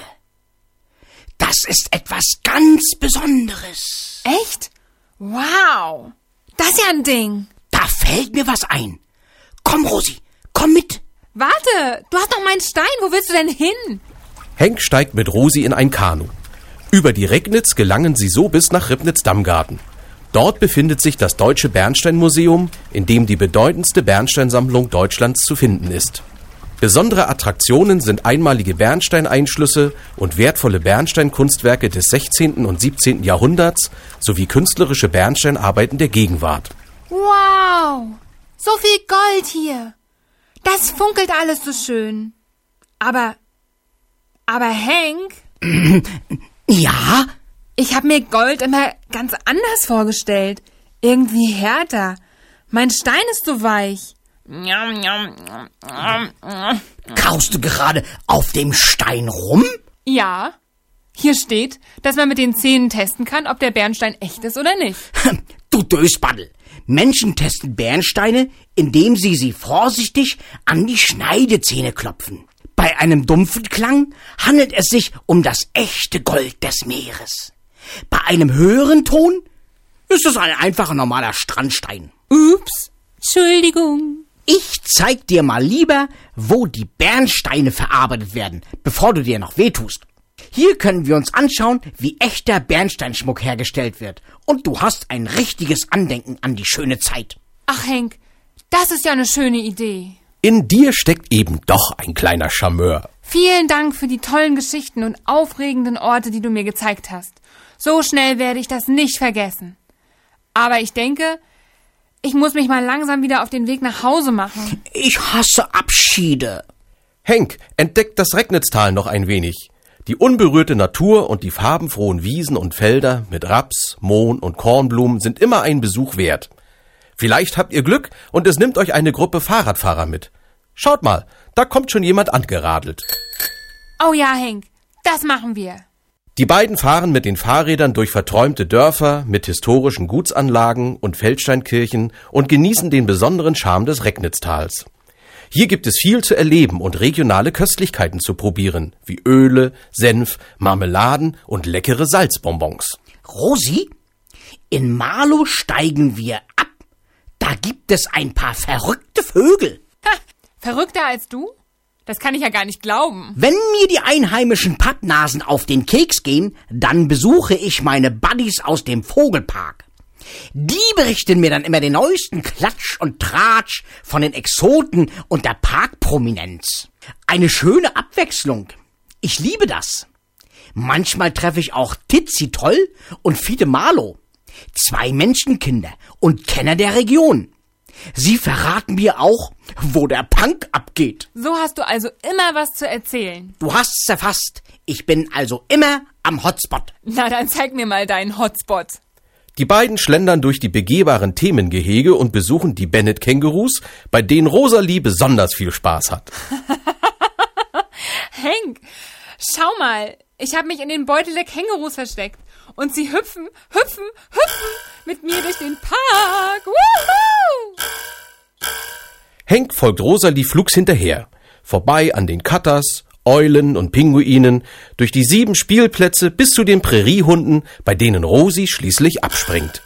Das ist etwas ganz Besonderes. Echt? Wow, das ist ja ein Ding. Da fällt mir was ein. Komm, Rosi, komm mit. Warte, du hast noch meinen Stein. Wo willst du denn hin? Henk steigt mit Rosi in ein Kanu. Über die Regnitz gelangen sie so bis nach Ribnitz-Dammgarten. Dort befindet sich das Deutsche Bernsteinmuseum, in dem die bedeutendste Bernsteinsammlung Deutschlands zu finden ist. Besondere Attraktionen sind einmalige Bernsteineinschlüsse und wertvolle Bernsteinkunstwerke des 16. und 17. Jahrhunderts sowie künstlerische Bernsteinarbeiten der Gegenwart. Wow, so viel Gold hier. Das funkelt alles so schön. Aber Hank? Ja? Ich habe mir Gold immer ganz anders vorgestellt. Irgendwie härter. Mein Stein ist so weich. Kaust du gerade auf dem Stein rum? Ja. Hier steht, dass man mit den Zähnen testen kann, ob der Bernstein echt ist oder nicht. Du Dösbaddel. Menschen testen Bernsteine, indem sie vorsichtig an die Schneidezähne klopfen. Bei einem dumpfen Klang handelt es sich um das echte Gold des Meeres. Bei einem höheren Ton ist es ein einfacher normaler Strandstein. Ups, Entschuldigung. Ich zeig dir mal lieber, wo die Bernsteine verarbeitet werden, bevor du dir noch wehtust. Hier können wir uns anschauen, wie echter Bernsteinschmuck hergestellt wird. Und du hast ein richtiges Andenken an die schöne Zeit. Ach, Henk, das ist ja eine schöne Idee. In dir steckt eben doch ein kleiner Charmeur. Vielen Dank für die tollen Geschichten und aufregenden Orte, die du mir gezeigt hast. So schnell werde ich das nicht vergessen. Aber ich denke, ich muss mich mal langsam wieder auf den Weg nach Hause machen. Ich hasse Abschiede. Henk, entdeckt das Recknitztal noch ein wenig. Die unberührte Natur und die farbenfrohen Wiesen und Felder mit Raps, Mohn und Kornblumen sind immer einen Besuch wert. Vielleicht habt ihr Glück und es nimmt euch eine Gruppe Fahrradfahrer mit. Schaut mal, da kommt schon jemand angeradelt. Oh ja, Henk, das machen wir. Die beiden fahren mit den Fahrrädern durch verträumte Dörfer mit historischen Gutsanlagen und Feldsteinkirchen und genießen den besonderen Charme des Recknitztals. Hier gibt es viel zu erleben und regionale Köstlichkeiten zu probieren, wie Öle, Senf, Marmeladen und leckere Salzbonbons. Rosi, in Marlow steigen wir ab. Da gibt es ein paar verrückte Vögel. Ha, verrückter als du? Das kann ich ja gar nicht glauben. Wenn mir die einheimischen Pappnasen auf den Keks gehen, dann besuche ich meine Buddies aus dem Vogelpark. Die berichten mir dann immer den neuesten Klatsch und Tratsch von den Exoten und der Parkprominenz. Eine schöne Abwechslung. Ich liebe das. Manchmal treffe ich auch Titzi Toll und Fiete Marlow. 2 Menschenkinder und Kenner der Region. Sie verraten mir auch, wo der Punk abgeht. So hast du also immer was zu erzählen. Du hast's erfasst. Ich bin also immer am Hotspot. Na, dann zeig mir mal deinen Hotspot. Die beiden schlendern durch die begehbaren Themengehege und besuchen die Bennett-Kängurus, bei denen Rosalie besonders viel Spaß hat. Henk, schau mal, ich habe mich in den Beutel der Kängurus versteckt. Und sie hüpfen mit mir durch den Park. Woohoo! Henk folgt Rosalie flugs hinterher, vorbei an den Katters, Eulen und Pinguinen, durch die 7 Spielplätze bis zu den Präriehunden, bei denen Rosi schließlich abspringt.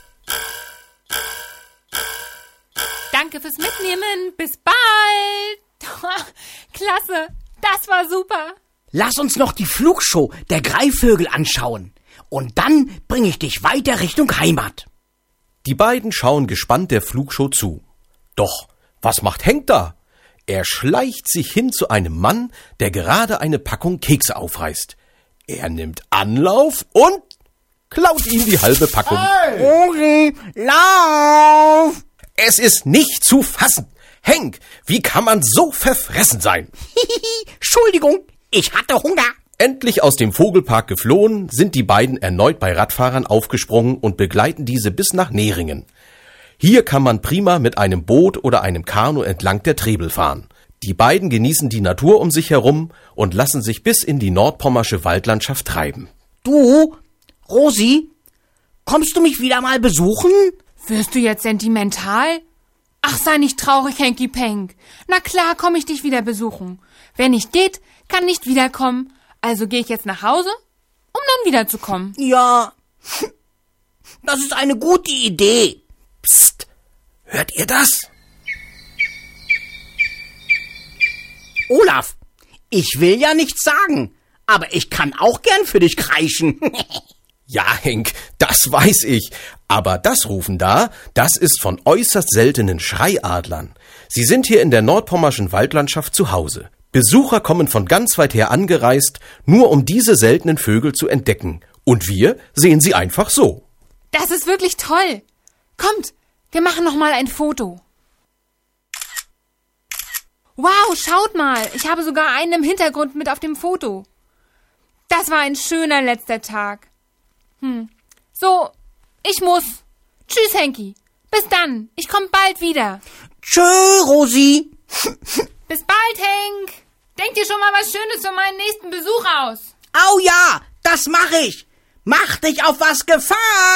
Danke fürs Mitnehmen, bis bald. Klasse, das war super. Lass uns noch die Flugshow der Greifvögel anschauen. Und dann bringe ich dich weiter Richtung Heimat. Die beiden schauen gespannt der Flugshow zu. Doch, was macht Henk da? Er schleicht sich hin zu einem Mann, der gerade eine Packung Kekse aufreißt. Er nimmt Anlauf und klaut ihm die halbe Packung. Rosi, lauf! Es ist nicht zu fassen. Henk, wie kann man so verfressen sein? Entschuldigung, ich hatte Hunger. Endlich aus dem Vogelpark geflohen, sind die beiden erneut bei Radfahrern aufgesprungen und begleiten diese bis nach Nehringen. Hier kann man prima mit einem Boot oder einem Kanu entlang der Trebel fahren. Die beiden genießen die Natur um sich herum und lassen sich bis in die nordpommersche Waldlandschaft treiben. Du, Rosi, kommst du mich wieder mal besuchen? Wirst du jetzt sentimental? Ach, sei nicht traurig, Henki Penk. Na klar, komm ich dich wieder besuchen. Wer nicht geht, kann nicht wiederkommen. Also gehe ich jetzt nach Hause, um dann wiederzukommen. Ja, das ist eine gute Idee. Psst, hört ihr das? Olaf, ich will ja nichts sagen, aber ich kann auch gern für dich kreischen. Ja, Henk, das weiß ich. Aber das Rufen da, das ist von äußerst seltenen Schreiadlern. Sie sind hier in der nordpommerschen Waldlandschaft zu Hause. Besucher kommen von ganz weit her angereist, nur um diese seltenen Vögel zu entdecken. Und wir sehen sie einfach so. Das ist wirklich toll. Kommt, wir machen noch mal ein Foto. Wow, schaut mal, ich habe sogar einen im Hintergrund mit auf dem Foto. Das war ein schöner letzter Tag. So, ich muss. Tschüss, Henki. Bis dann, ich komme bald wieder. Tschö, Rosi. Bis bald, Henk. Denk dir schon mal was Schönes für meinen nächsten Besuch aus. Au ja, das mache ich. Mach dich auf was gefasst.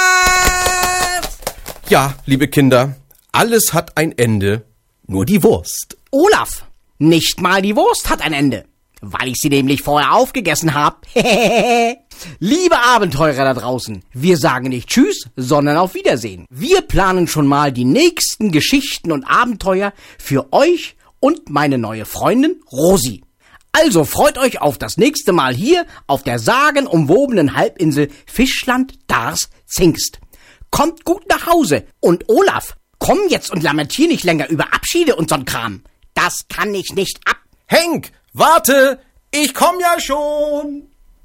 Ja, liebe Kinder, alles hat ein Ende, nur die Wurst. Olaf, nicht mal die Wurst hat ein Ende, weil ich sie nämlich vorher aufgegessen habe. Liebe Abenteurer da draußen, wir sagen nicht Tschüss, sondern auf Wiedersehen. Wir planen schon mal die nächsten Geschichten und Abenteuer für euch und meine neue Freundin Rosi. Also freut euch auf das nächste Mal hier auf der sagenumwobenen Halbinsel Fischland Darß-Zingst. Kommt gut nach Hause. Und Olaf, komm jetzt und lamentier nicht länger über Abschiede und so'n Kram. Das kann ich nicht ab. Henk, warte, ich komm ja schon.